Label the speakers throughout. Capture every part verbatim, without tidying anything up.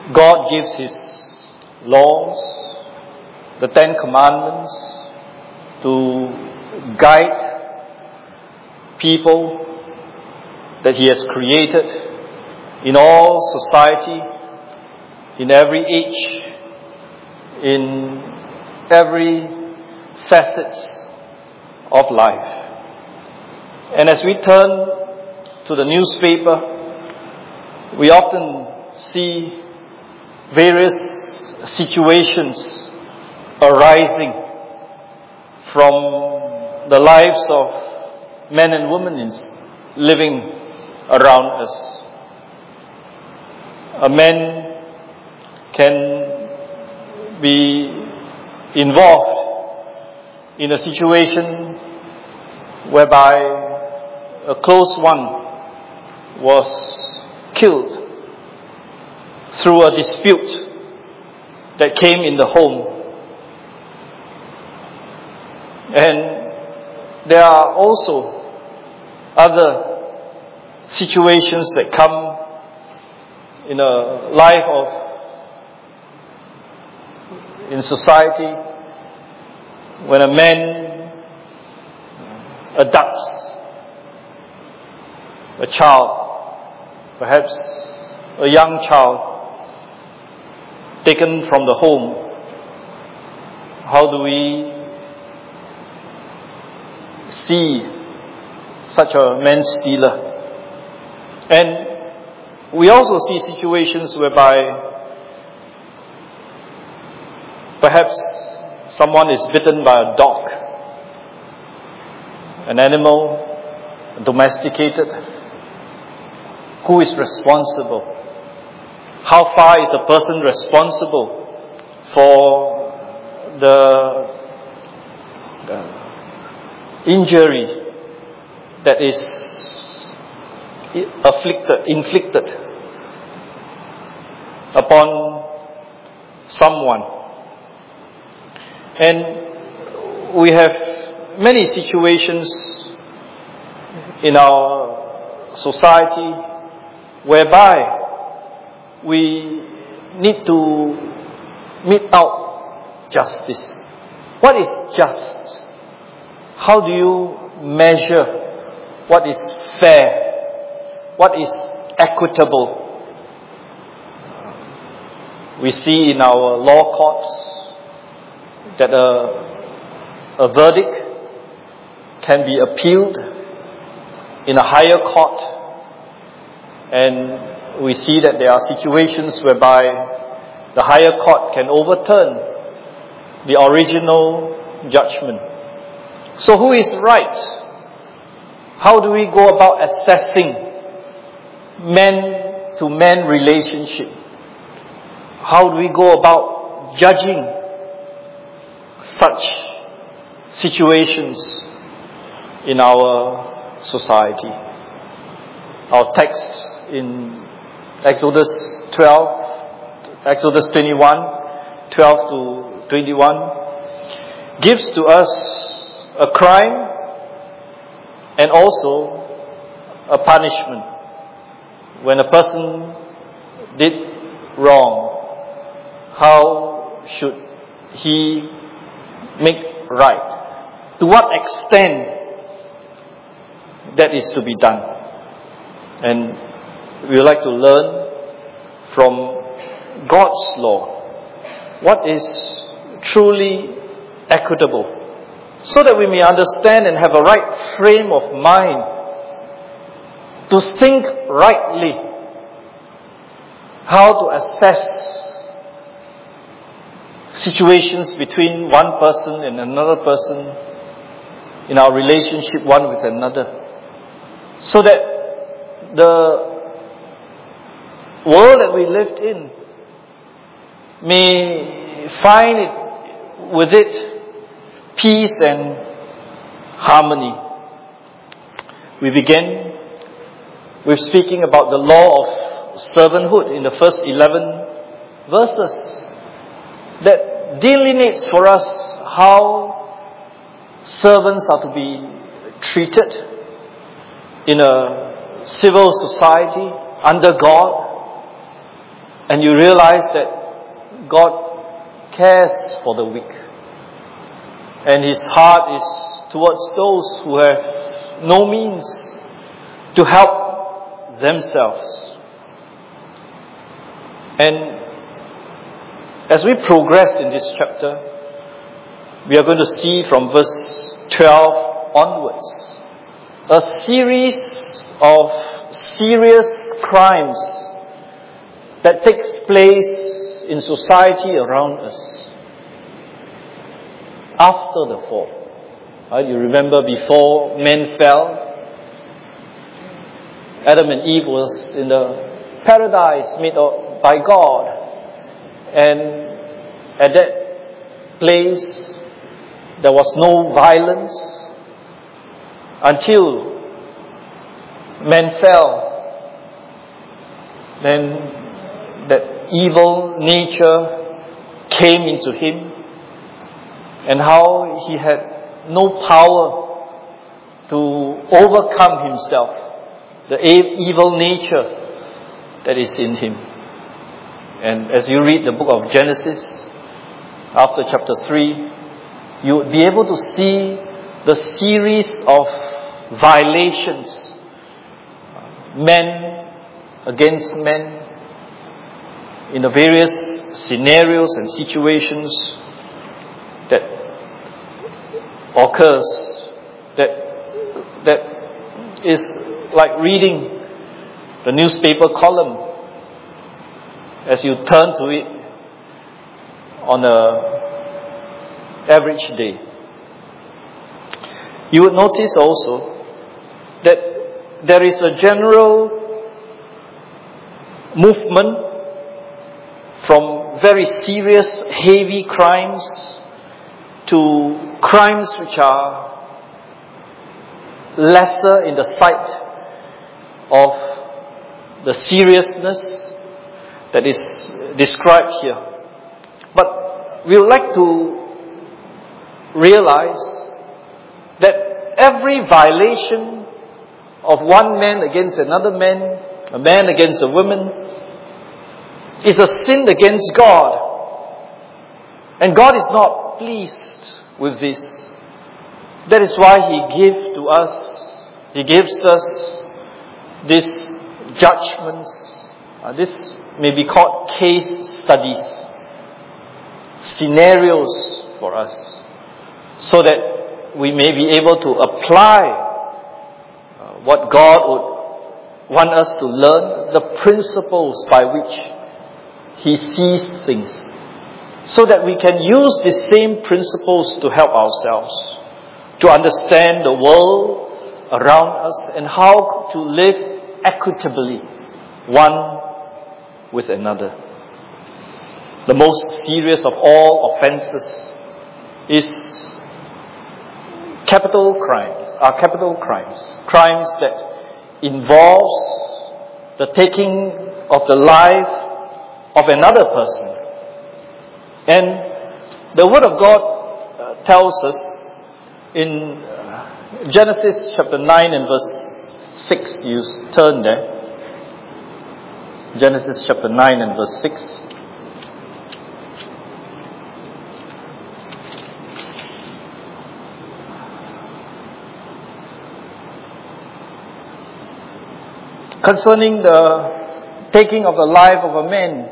Speaker 1: God gives His laws, the Ten Commandments, to guide people that He has created in all society, in every age, in every facet of life. And as we turn to the newspaper, we often see various situations arising from the lives of men and women living around us. A man can be involved in a situation whereby a close one was killed through a dispute that came in the home. And there are also other situations that come in a life of in society when a man abducts a child, perhaps a young child, taken from the home. How do we see such a man stealer? And we also see situations whereby perhaps someone is bitten by a dog, an animal domesticated. Who is responsible? How far is a person responsible for the, the injury that is afflicted, inflicted upon someone? And we have many situations in our society whereby we need to mete out justice. What is just? How do you measure what is fair? What is equitable? We see in our law courts that a, a verdict can be appealed in a higher court, and we see that there are situations whereby the higher court can overturn the original judgment. So who is right? How do we go about assessing man-to-man relationship? How do we go about judging such situations in our society? Our text in Exodus twelve, Exodus twenty-one, twelve to twenty-one gives to us a crime and also a punishment. When a person did wrong, how should he make right? To what extent that is to be done? And we would like to learn from God's law what is truly equitable, so that we may understand and have a right frame of mind to think rightly, how to assess situations between one person and another person in our relationship one with another, so that the world that we lived in may find it with it peace and harmony. We begin with speaking about the law of servanthood in the first eleven verses that delineates for us how servants are to be treated in a civil society under God, And you realize that God cares for the weak. And His heart is towards those who have no means to help themselves. And as we progress in this chapter, we are going to see from verse twelve onwards a series of serious crimes that takes place in society around us after the fall. Right? You remember before man fell, Adam and Eve was in the paradise made by God, and at that place there was no violence until man fell. Then that evil nature came into him, and how he had no power to overcome himself, the evil nature that is in him. And as you read the book of Genesis, after chapter three, you would be able to see the series of violations, men against men, in the various scenarios and situations that occurs, that that is like reading the newspaper column as you turn to it on a average day. You would notice also that there is a general movement from very serious, heavy crimes to crimes which are lesser in the sight of the seriousness that is described here. But we would like to realize that every violation of one man against another man, a man against a woman, is a sin against God. And God is not pleased with this. That is why He gives to us, He gives us these judgments. Uh, this may be called case studies, scenarios for us, so that we may be able to apply uh, what God would want us to learn, the principles by which He sees things, so that we can use the same principles to help ourselves, to understand the world around us and how to live equitably one with another. The most serious of all offenses is capital crimes, are capital crimes, crimes that involves the taking of the life of another person. And the Word of God uh, tells us in uh, Genesis chapter nine and verse six, you turn there. Genesis chapter nine and verse six. Concerning the taking of the life of a man,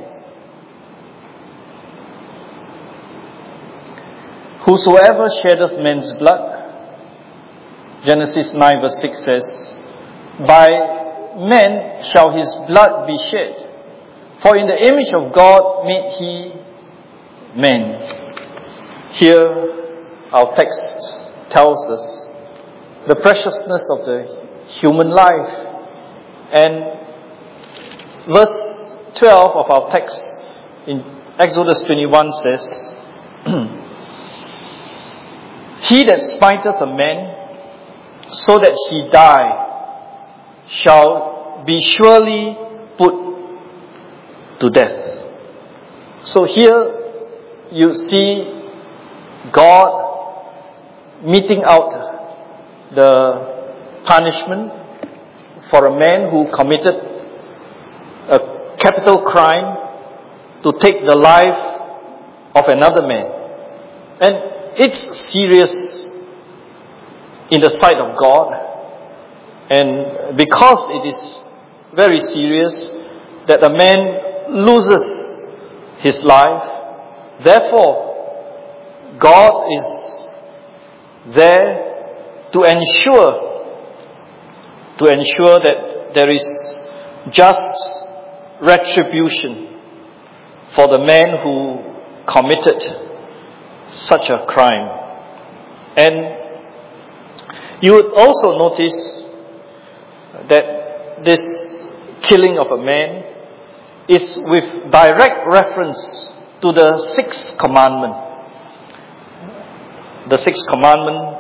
Speaker 1: whosoever sheddeth man's blood, Genesis nine verse six says, by man shall his blood be shed, for in the image of God made he man. Here our text tells us the preciousness of the human life. And verse twelve of our text in Exodus twenty-one says, he that smiteth a man so that he die shall be surely put to death. So here you see God meting out the punishment for a man who committed a capital crime to take the life of another man. And it's serious in the sight of God. And because it is very serious that a man loses his life, therefore God is there to ensure, to ensure that there is just retribution for the man who committed such a crime. And you would also notice that this killing of a man is with direct reference to the sixth commandment. The sixth commandment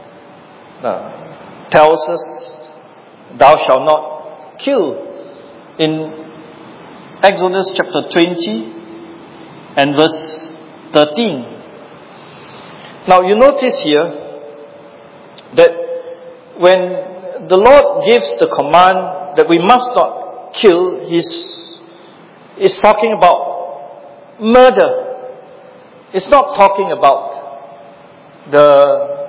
Speaker 1: uh, tells us, thou shalt not kill. In Exodus chapter twenty and verse thirteen. Now you notice here that when the Lord gives the command that we must not kill, He's, he's talking about murder. It's not talking about the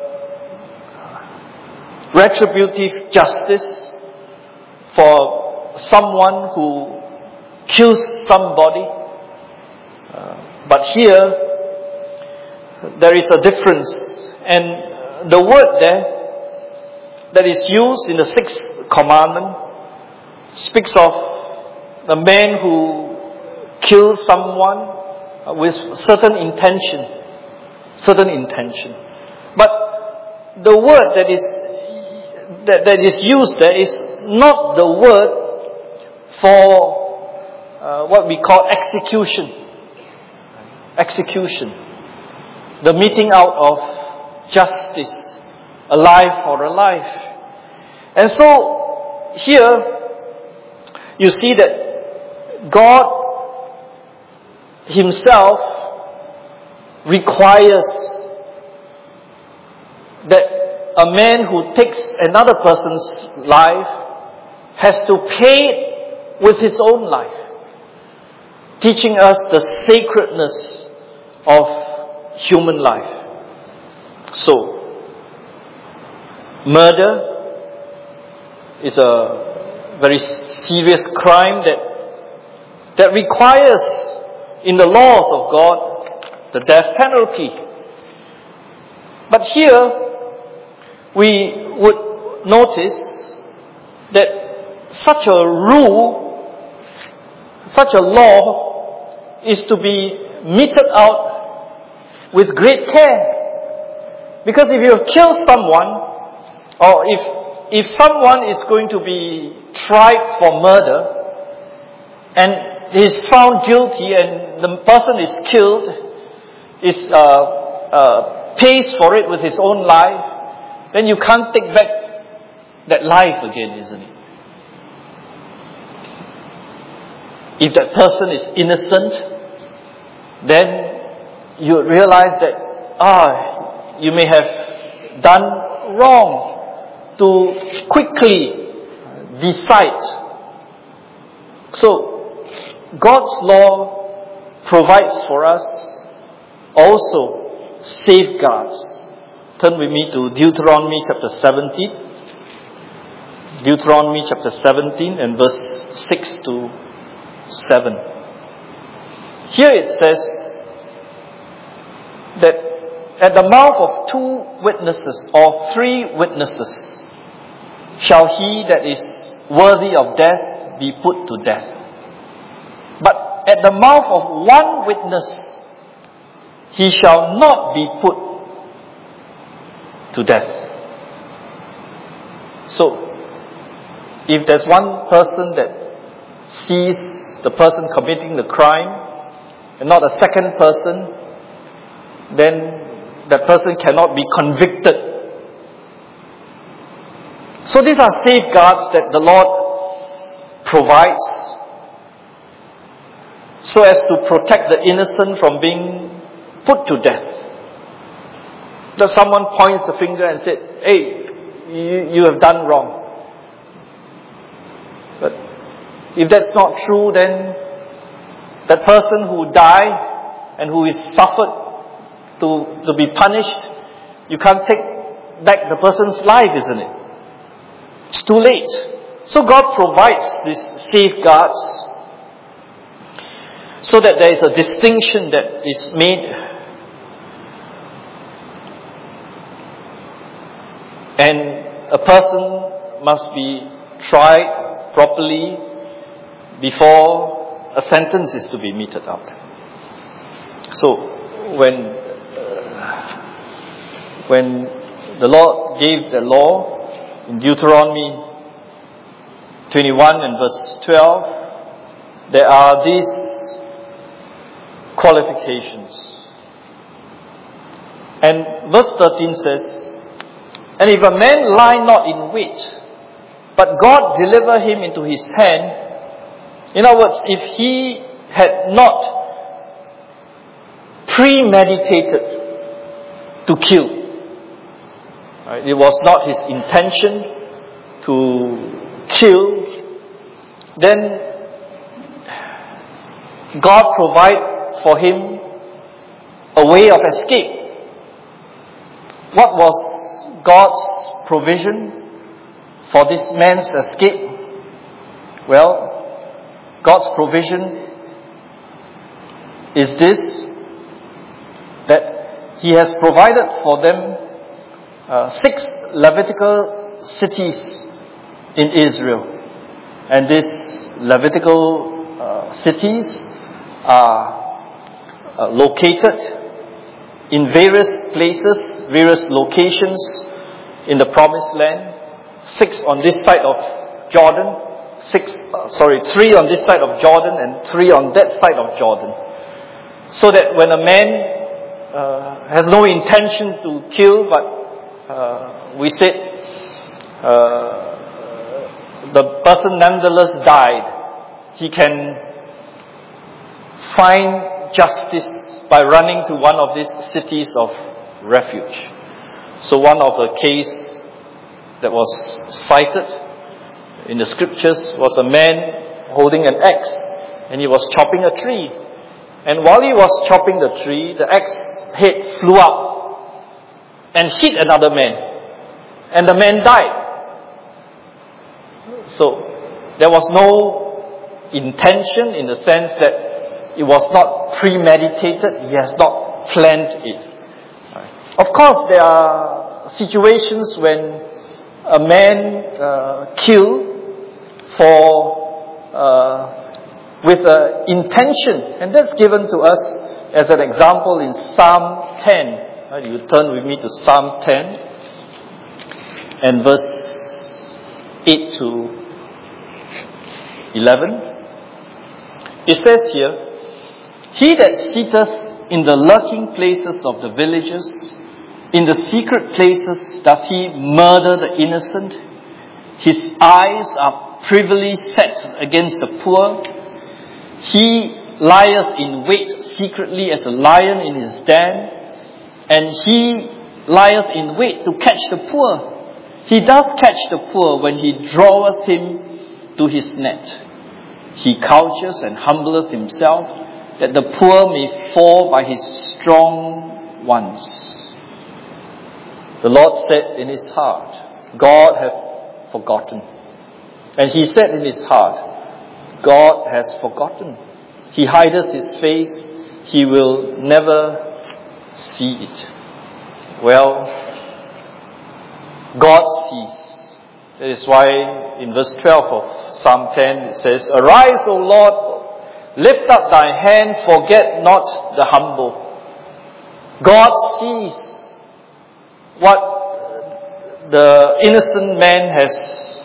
Speaker 1: retributive justice for someone who kills somebody. Uh, but here, there is a difference. And the word there that is used in the sixth commandment speaks of the man who kills someone with certain intention. Certain intention. But the word that is that, that is used there is not the word for uh, what we call execution. Execution. The meting out of justice. A life for a life. And so, here, you see that God Himself requires that a man who takes another person's life has to pay it with his own life, teaching us the sacredness of human life. So, murder is a very serious crime that, that requires, in the laws of God, the death penalty. But here, we would notice that such a rule, such a law, is to be meted out with great care. Because if you have killed someone, or if if someone is going to be tried for murder, and is found guilty, and the person is killed, is uh, uh, pays for it with his own life, then you can't take back that life again, isn't it? If that person is innocent, then you realize that, ah, you may have done wrong to quickly decide. So, God's law provides for us also safeguards. Turn with me to Deuteronomy chapter seventeen. Deuteronomy chapter seventeen and verse six to seven. Here it says that at the mouth of two witnesses or three witnesses shall he that is worthy of death be put to death. But at the mouth of one witness he shall not be put to death. So, if there's one person that sees the person committing the crime and not a second person, then that person cannot be convicted. So these are safeguards that the Lord provides so as to protect the innocent from being put to death. That someone points the finger and said, hey, you, you have done wrong. But if that's not true, then that person who died and who is suffered to, to be punished, you can't take back the person's life, isn't it? It's too late. So God provides these safeguards so that there is a distinction that is made. And a person must be tried properly before a sentence is to be meted out. So when uh, when the Lord gave the law in Deuteronomy twenty-one and verse twelve, there are these qualifications. And verse thirteen says, "And if a man lie not in wait, but God deliver him into his hand," in other words, if he had not premeditated to kill, right, it was not his intention to kill, then God provide for him a way of escape. What was God's provision for this man's escape? Well, God's provision is this, that He has provided for them uh, six Levitical cities in Israel. And these Levitical uh, cities are uh, located in various places, various locations in the Promised Land. Six on this side of Jordan, six, uh, sorry, three on this side of Jordan and three on that side of Jordan. So that when a man uh, has no intention to kill, but uh, we said uh, the person nonetheless died, he can find justice by running to one of these cities of refuge. So one of the case that was cited in the scriptures was a man holding an axe, and he was chopping a tree. And while he was chopping the tree, the axe head flew up and hit another man, and the man died. So there was no intention, in the sense that it was not premeditated. He has not planned it. Of course, there are situations when a man uh, killed for uh, with an intention, and that's given to us as an example in Psalm ten. Right, you turn with me to Psalm ten and verse eight to eleven. It says here, "He that sitteth in the lurking places of the villages, in the secret places doth he murder the innocent. His eyes are privily set against the poor. He lieth in wait secretly as a lion in his den, and he lieth in wait to catch the poor. He doth catch the poor when he draweth him to his net. He coucheth and humbleth himself, that the poor may fall by his strong ones." The Lord said in his heart, "God hath forgotten." And he said in his heart, "God has forgotten. He hideth his face, he will never see it." Well, God sees. That is why in verse twelve of Psalm ten it says, "Arise, O Lord, lift up thy hand, forget not the humble." God sees what the innocent man has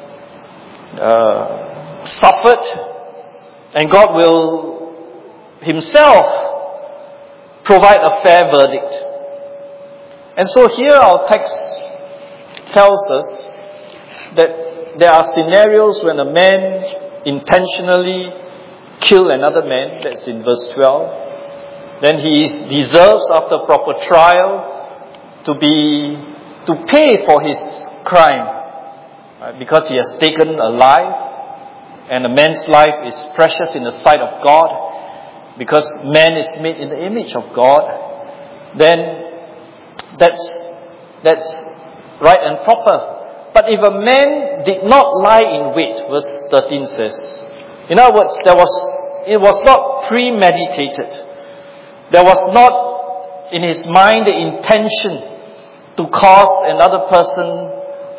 Speaker 1: uh, suffered, and God will Himself provide a fair verdict. And so here our text tells us that there are scenarios when a man intentionally kills another man. That's in verse twelve. Then he is, deserves, after proper trial, to be to pay for his crime, right? Because he has taken a life, and a man's life is precious in the sight of God. because man is made in the image of God, then that's that's right and proper. But if a man did not lie in wait, verse thirteen says, in other words, there was it was not premeditated. There was not in his mind the intention to cause another person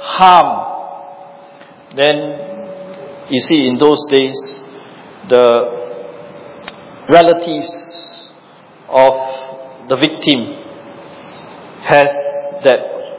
Speaker 1: harm. Then, you see, in those days, the relatives of the victim has that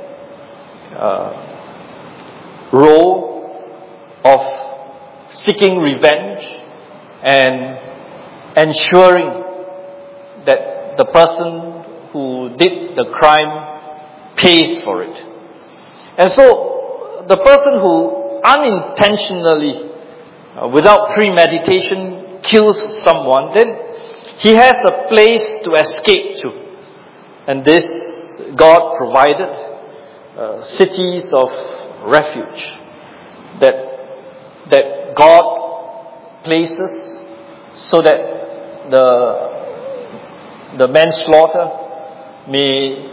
Speaker 1: uh, role of seeking revenge and ensuring that the person who did the crime pays for it. And so, the person who unintentionally, uh, without premeditation, kills someone, then he has a place to escape to. And this, God provided uh, cities of refuge that that God places so that the the manslaughter may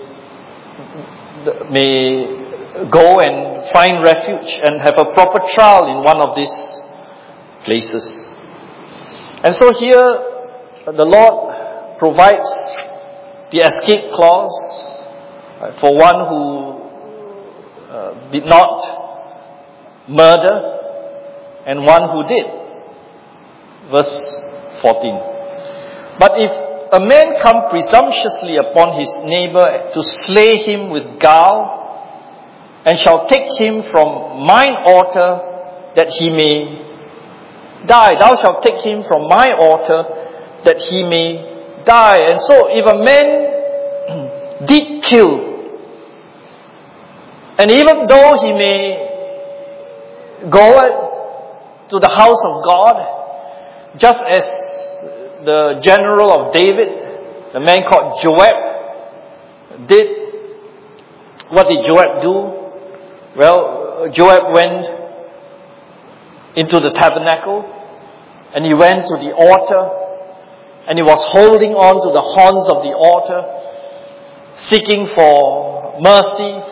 Speaker 1: may go and find refuge and have a proper trial in one of these places. And so here the Lord provides the escape clause for one who uh, did not murder and one who did. Verse fourteen. But if a man come presumptuously upon his neighbor to slay him with gall, and shall take him from mine altar that he may die. Thou shalt take him from my altar that he may die. And so if a man did kill, and even though he may go to the house of God, just as the general of David, the man called Joab, did. What did Joab do? Well, Joab went into the tabernacle, and he went to the altar, and he was holding on to the horns of the altar, seeking for mercy.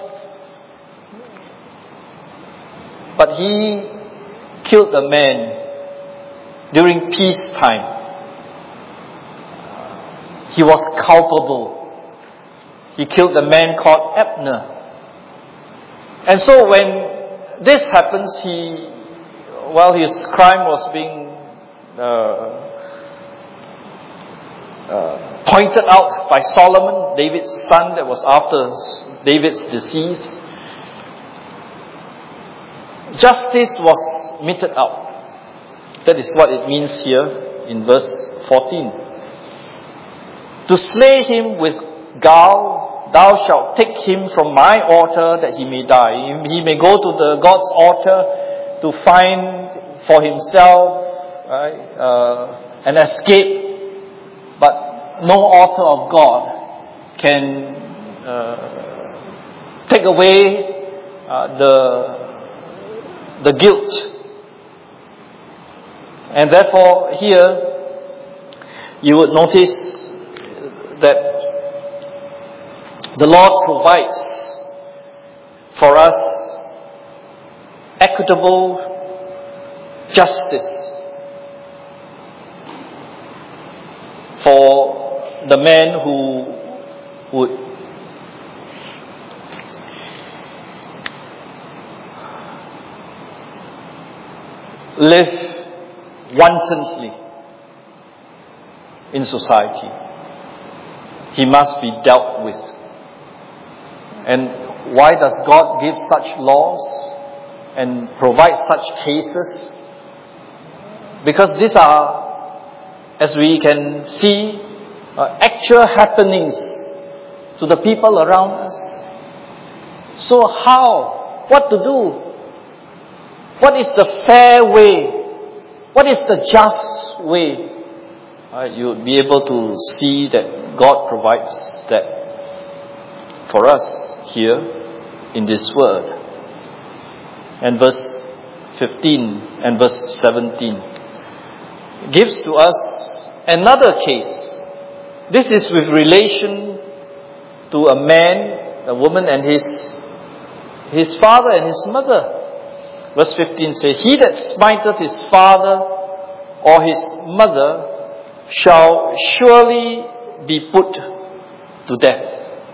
Speaker 1: But he killed a man during peacetime. He was culpable. He killed a man called Abner. And so when this happens, he, while his crime was being uh, uh, pointed out by Solomon, David's son, that was after David's decease, justice was meted out. That is what it means here in verse fourteen. To slay him with gall, thou shalt take him from my altar that he may die. He may go to the God's altar to find for himself right, uh, an escape, but no altar of God can uh, take away uh, the the guilt. And therefore, here you would notice that the Lord provides for us equitable justice for the man who would live wantonly in society. He must be dealt with. And why does God give such laws and provide such cases? Because these are, as we can see, uh, actual happenings to the people around us. So how? What to do? What is the fair way? What is the just way? Uh, you would be able to see that God provides that for us here in this word. And verse fifteen and verse seventeen gives to us another case. This is with relation to a man, a woman, and his his father and his mother. Verse fifteen says, "He that smiteth his father or his mother shall surely be put to death."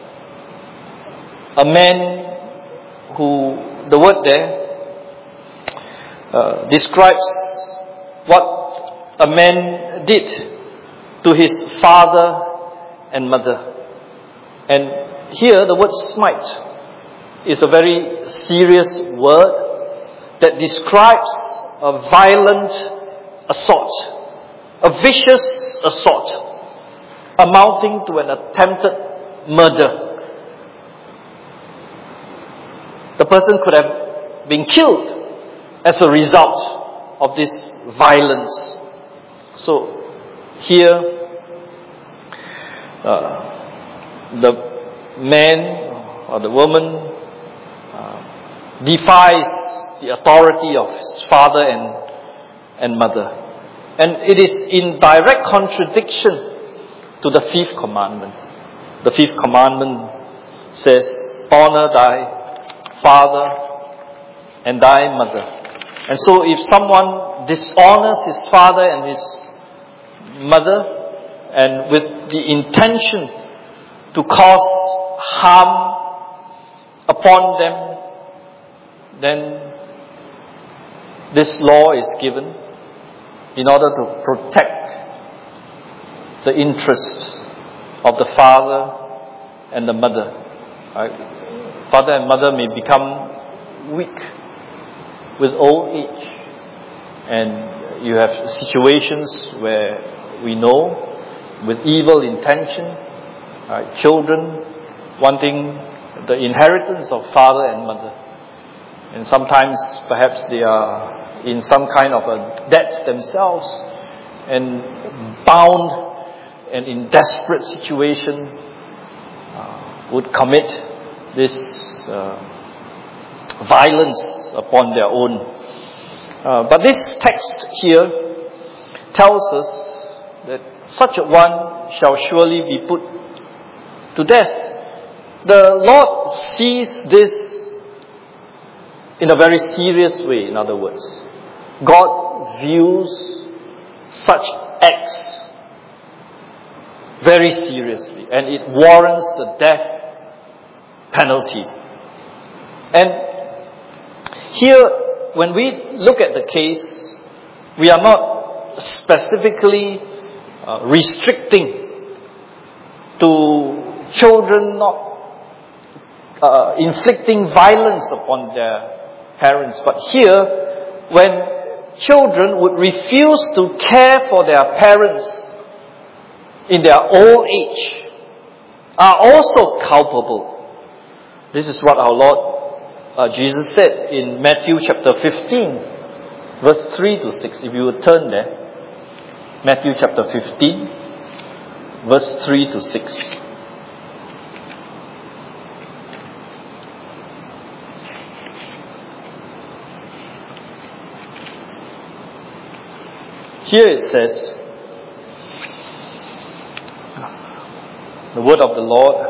Speaker 1: A man who, the word there uh, describes what a man did to his father and mother. And here the word smite is a very serious word that describes a violent assault, a vicious assault, amounting to an attempted murder. The person could have been killed as a result of this violence. So here, uh, the man or the woman uh, defies the authority of his father and, and mother. And it is in direct contradiction to the fifth commandment. The fifth commandment says, "Honor thy father and thy mother." And so if someone dishonors his father and his mother, and with the intention to cause harm upon them, then this law is given in order to protect the interests of the father and the mother. Right? Father and mother may become weak with old age, and you have situations where we know with evil intention, right, children wanting the inheritance of father and mother, and sometimes perhaps they are in some kind of a debt themselves and bound and in desperate situation uh, would commit this uh, violence upon their own. Uh, but this text here tells us that such a one shall surely be put to death. The Lord sees this in a very serious way, in other words. God views such acts very seriously, and it warrants the death penalty. And here, when we look at the case, we are not specifically uh, restricting to children not uh, inflicting violence upon their parents. But here, when children would refuse to care for their parents in their old age, are also culpable. This is what our Lord uh, Jesus said in Matthew chapter fifteen, verse three to six. If you would turn there, Matthew chapter fifteen, verse three to six. Here it says, the word of the Lord,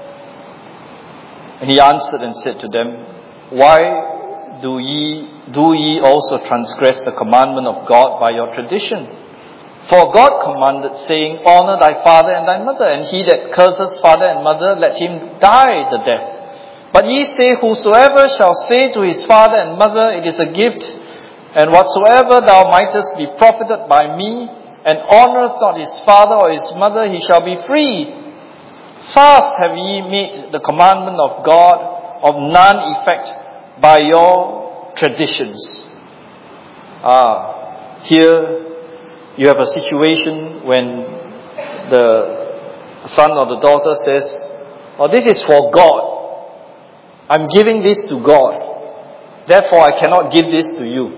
Speaker 1: and he answered and said to them, "Why do ye do ye also transgress the commandment of God by your tradition? For God commanded, saying, Honor thy father and thy mother, and he that curses father and mother, let him die the death. But ye say, Whosoever shall say to his father and mother, It is a gift, and whatsoever thou mightest be profited by me, and honoureth not his father or his mother, he shall be free. Fast have ye made the commandment of God of none effect by your traditions." Ah, here you have a situation when the son or the daughter says, "Oh, this is for God. I'm giving this to God. Therefore, I cannot give this to you."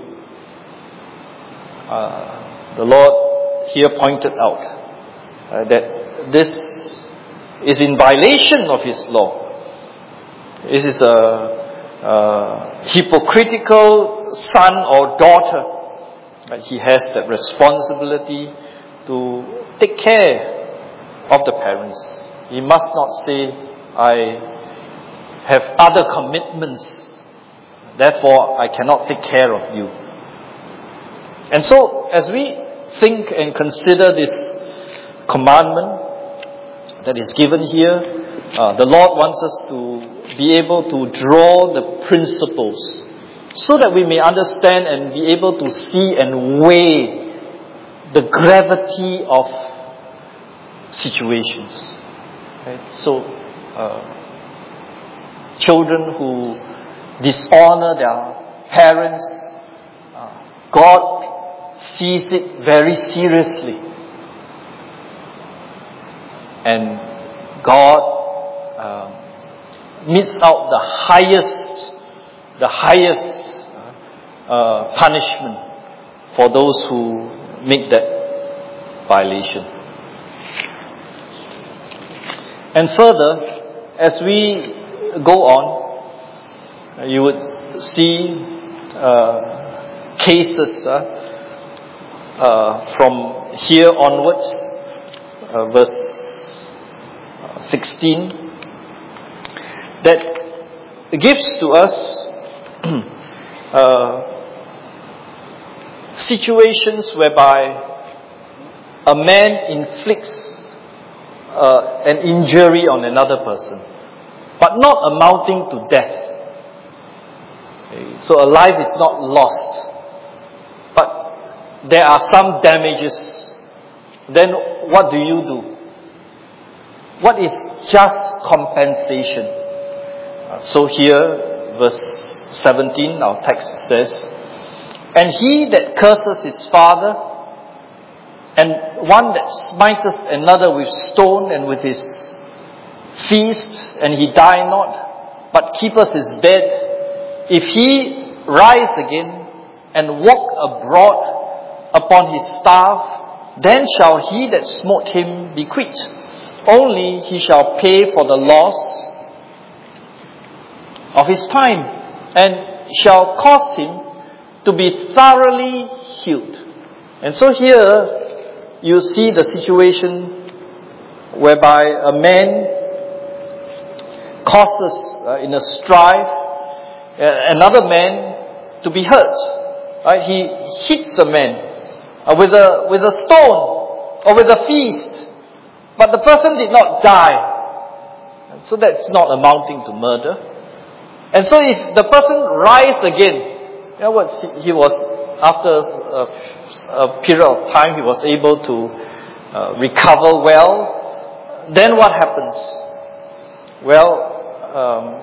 Speaker 1: Uh, the Lord here pointed out uh, that this is in violation of His law. This is a, a hypocritical son or daughter. Right? He has that responsibility to take care of the parents. He must not say, I have other commitments, therefore I cannot take care of you. And so, as we think and consider this commandment that is given here, uh, the Lord wants us to be able to draw the principles so that we may understand and be able to see and weigh the gravity of situations. Right? So, uh, children who dishonor their parents, uh, God sees it very seriously. And God uh, metes out the highest, the highest uh, punishment for those who make that violation. And further, as we go on, you would see uh, cases uh, uh, from here onwards, uh, verse sixteen, that gives to us uh, situations whereby a man inflicts uh, an injury on another person, but not amounting to death. Okay. So a life is not lost, but there are some damages. Then what do you do? What is just compensation? Uh, so here, verse seventeen, our text says, and he that curses his father, and one that smiteth another with stone and with his feast, and he die not, but keepeth his bed, if he rise again and walk abroad upon his staff, then shall he that smote him be quit. Only he shall pay for the loss of his time, and shall cause him to be thoroughly healed. And so here you see the situation whereby a man causes uh, in a strife uh, another man to be hurt. Right? He hits a man uh, with a with a stone or with a feast, but the person did not die. And so that's not amounting to murder. And so if the person rise again, in other words, he, he was, after a, a period of time, he was able to uh, recover well, then what happens? Well, um,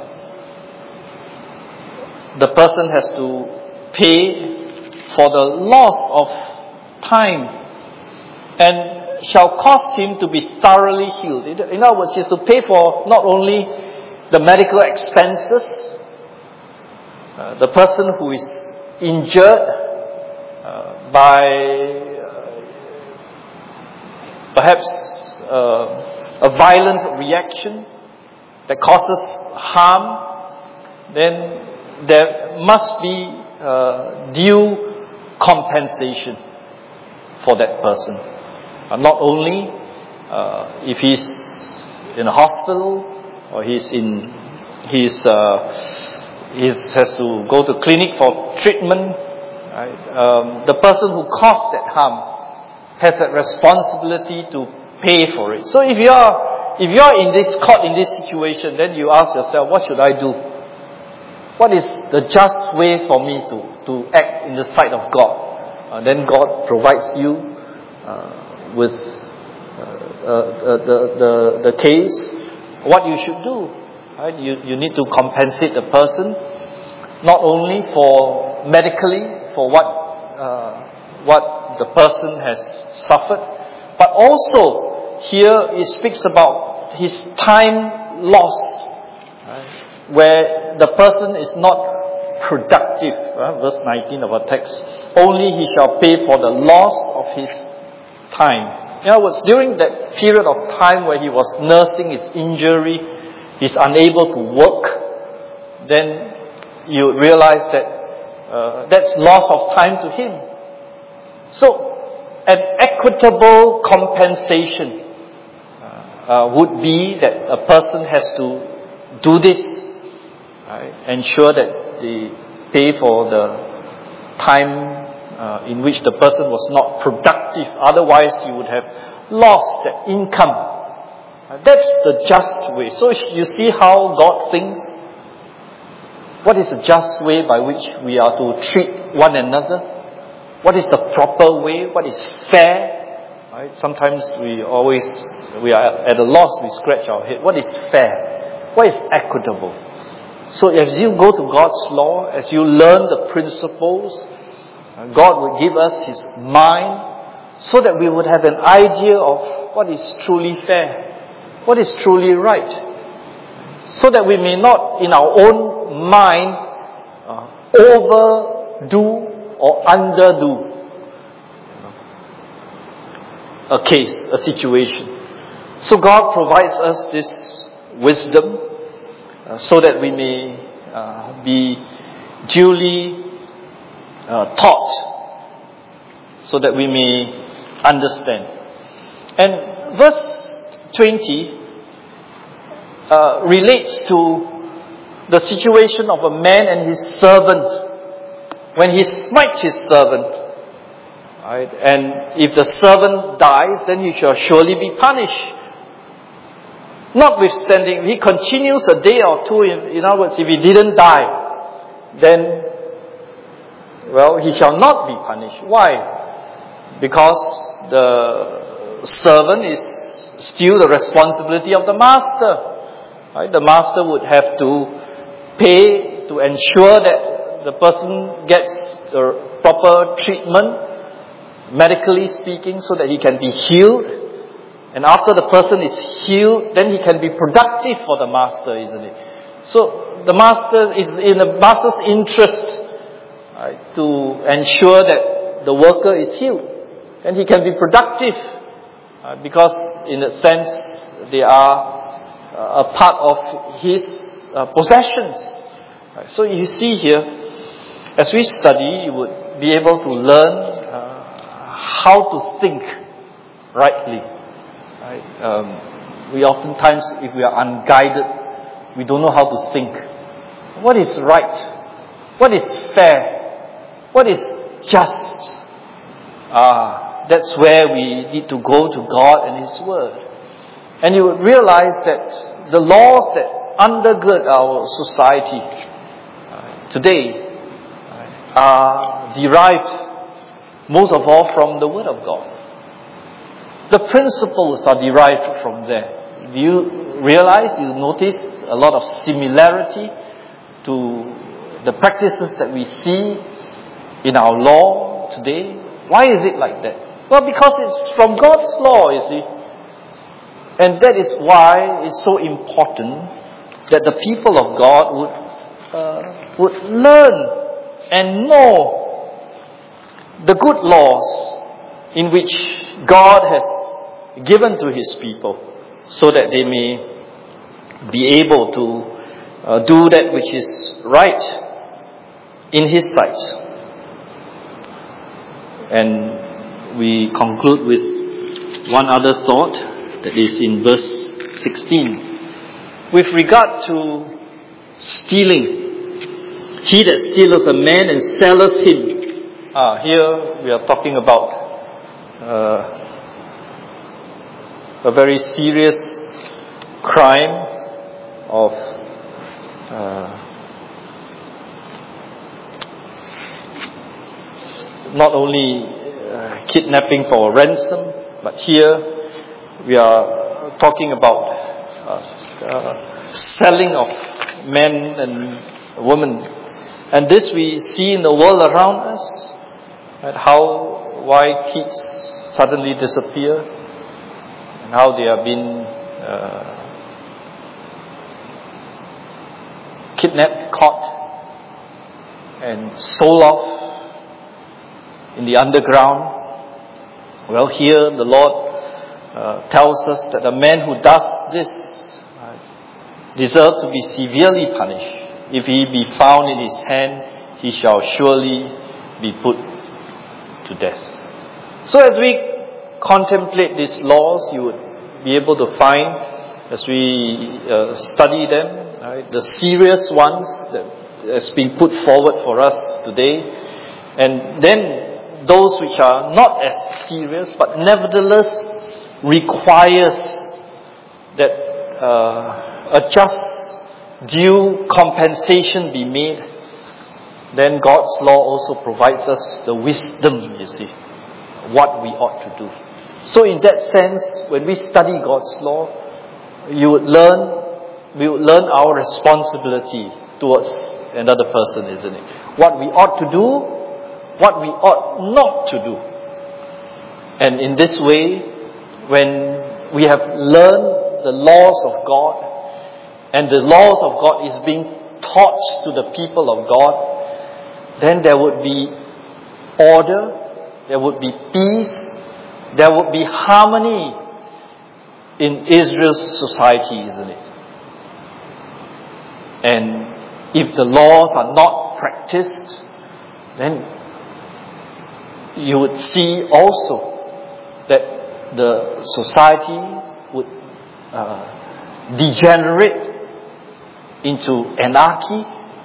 Speaker 1: the person has to pay for the loss of time and shall cause him to be thoroughly healed. In other words, he has to pay for not only the medical expenses, Uh, the person who is injured uh, by uh, perhaps uh, a violent reaction that causes harm, then there must be uh, due compensation for that person. Uh, not only uh, if he's in a hospital or he's in he's uh, He has to go to clinic for treatment. Right? Um, the person who caused that harm has that responsibility to pay for it. So if you are if you are in this caught in this situation, then you ask yourself, what should I do? What is the just way for me to to act in the sight of God? Uh, then God provides you uh, with uh, uh, the the the case what you should do. Right? You, you need to compensate the person, not only for medically, for what uh, what the person has suffered, but also here it speaks about his time loss, right? Where the person is not productive. Right? Verse nineteen of our text, only he shall pay for the loss of his time. In other words, during that period of time where he was nursing his injury, he's unable to work, then you realize that uh, that's loss of time to him. So, an equitable compensation uh, uh, would be that a person has to do this, right? Ensure that they pay for the time uh, in which the person was not productive. Otherwise, he would have lost that income. Uh, that's the just way. So you see how God thinks. What is the just way by which we are to treat one another? What is the proper way? What is fair? Right? Sometimes we always we are at a loss. We scratch our head. What is fair? What is equitable? So as you go to God's law, as you learn the principles, God will give us His mind so that we would have an idea of what is truly fair, what is truly right, so that we may not in our own mind uh, overdo or underdo a case, a situation. So God provides us this wisdom uh, so that we may uh, be duly uh, taught, so that we may understand. And verse twenty uh, relates to the situation of a man and his servant when he smites his servant. Right? And if the servant dies, then he shall surely be punished. Notwithstanding, he continues a day or two, in, in other words, if he didn't die, then, well, he shall not be punished. Why? Because the servant is still the responsibility of the master. Right? The master would have to pay to ensure that the person gets the proper treatment, medically speaking, so that he can be healed. And after the person is healed, then he can be productive for the master, isn't it? So the master is in the master's interest, right, to ensure that the worker is healed, and he can be productive, uh, because in a sense they are uh, a part of his uh, possessions. Right? So you see here, as we study, you would be able to learn uh, how to think rightly. Right? Um, we oftentimes, if we are unguided, we don't know how to think. What is right? What is fair? What is just? Ah, that's where we need to go to God and His Word. And you would realize that the laws that undergird our society uh, today uh, are derived most of all from the Word of God. The principles are derived from there. Do you realize, you notice a lot of similarity to the practices that we see in our law today? Why is it like that? Well, because it's from God's law, you see. And that is why it's so important that the people of God would, uh, would learn and know the good laws in which God has given to His people, so that they may be able to uh, do that which is right in His sight. And we conclude with one other thought that is in verse sixteen. With regard to stealing, he that stealeth a man and selleth him. Ah, here we are talking about uh, a very serious crime of uh, not only uh, kidnapping for ransom, but here we are talking about uh, uh, selling of men and women. And this we see in the world around us, right? How, why kids suddenly disappear, and how they are being uh, kidnapped, caught, and sold off in the underground. Well, here the Lord uh, tells us that a man who does this uh, deserves to be severely punished. If he be found in his hand, he shall surely be put to death. So as we contemplate these laws, you would be able to find, as we uh, study them, right, the serious ones that has been put forward for us today, and then those which are not as serious, but nevertheless requires that uh, a just due compensation be made. Then God's law also provides us the wisdom, you see, what we ought to do. So in that sense, when we study God's law, you would learn, we would learn our responsibility towards another person, isn't it? What we ought to do, what we ought not to do. And in this way, when we have learned the laws of God, and the laws of God is being taught to the people of God, then there would be order, there would be peace, there would be harmony in Israel's society, isn't it? And if the laws are not practiced, then you would see also that the society would uh, degenerate into anarchy,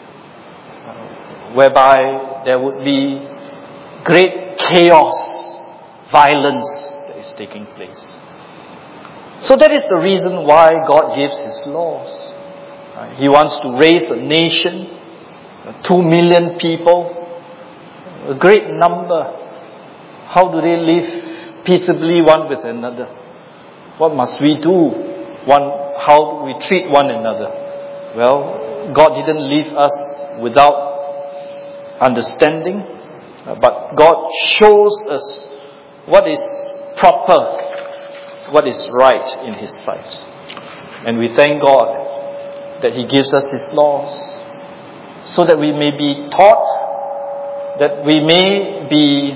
Speaker 1: whereby there would be great chaos, violence that is taking place. So that is the reason why God gives His laws. He wants to raise a nation, two million people, a great number. How do they live peaceably one with another? What must we do? One, how do we treat one another? Well, God didn't leave us without understanding, but God shows us what is proper, what is right in His sight. And we thank God that He gives us His laws so that we may be taught, that we may be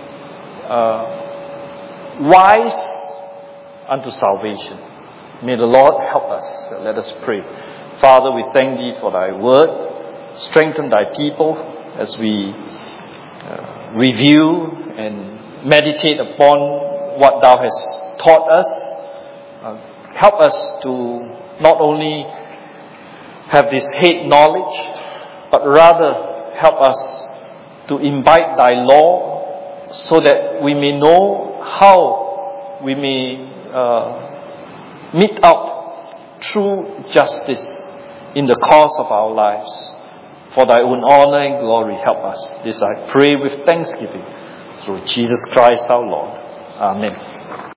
Speaker 1: uh, wise unto salvation. May the Lord help us. Let us pray. Father, we thank Thee for Thy word. Strengthen Thy people as we uh, review and meditate upon what Thou hast taught us. Uh, help us to not only have this hate knowledge, but rather help us to imbibe Thy law so that we may know how we may uh, mete out true justice in the course of our lives. For Thy own honor and glory, help us. This I pray with thanksgiving through Jesus Christ our Lord. Amen.